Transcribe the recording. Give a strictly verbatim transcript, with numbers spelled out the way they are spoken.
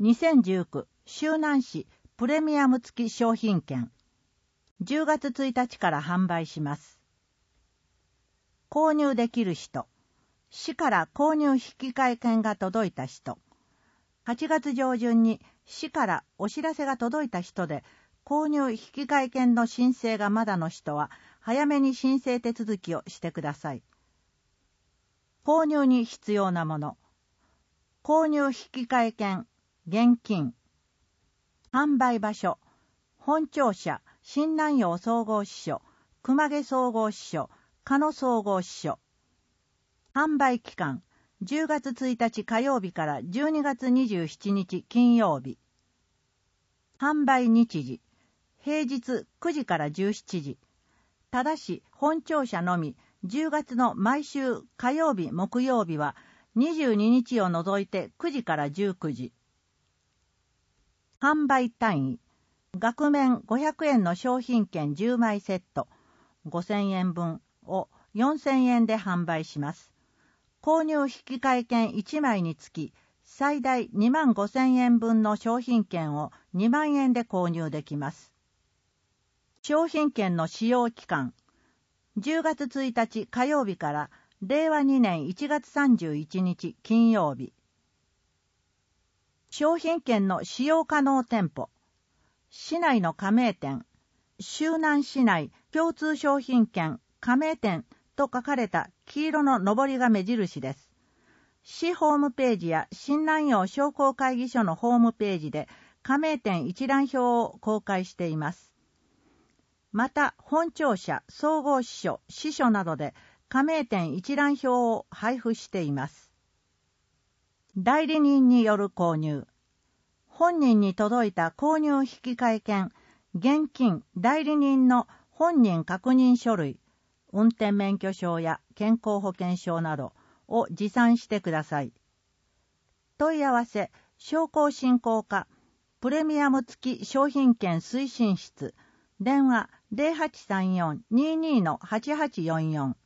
にせんじゅうきゅう周南市プレミアム付き商品券じゅうがつついたちから販売します。購入できる人、市から購入引換券が届いた人、はちがつ上旬に市からお知らせが届いた人で、購入引換券の申請がまだの人は早めに申請手続きをしてください。購入に必要なもの、購入引換券、現金、販売場所、本庁舎、新南陽総合支所、熊毛総合支所、鹿野総合支所。販売期間、じゅうがつついたち火曜日からじゅうにがつにじゅうしちにち金曜日。販売日時、平日くじからじゅうしちじ。ただし、本庁舎のみ、じゅうがつの毎週火曜日、木曜日は、にじゅうににちを除いてくじからじゅうくじ。販売単位、額面ごひゃくえんの商品券じゅうまいセット、ごせんえんぶんをよんせんえんで販売します。購入引換券いちまいにつき、最大にまんごせんえんぶんの商品券をにまんえんで購入できます。商品券の使用期間、じゅうがつついたち火曜日かられいわにねんいちがつさんじゅういちにち金曜日。商品券の使用可能店舗、市内の加盟店、周南市内共通商品券加盟店と書かれた黄色ののぼりが目印です。市ホームページや新南陽商工会議所のホームページで加盟店一覧表を公開しています。また、本庁舎、総合支所、支所などで加盟店一覧表を配布しています。代理人による購入。本人に届いた購入引換券、現金、代理人の本人確認書類、運転免許証や健康保険証などを持参してください。問い合わせ、商工振興課、プレミアム付き商品券推進室、電話 ゼロはちさんよん にーにー はちはちよんよん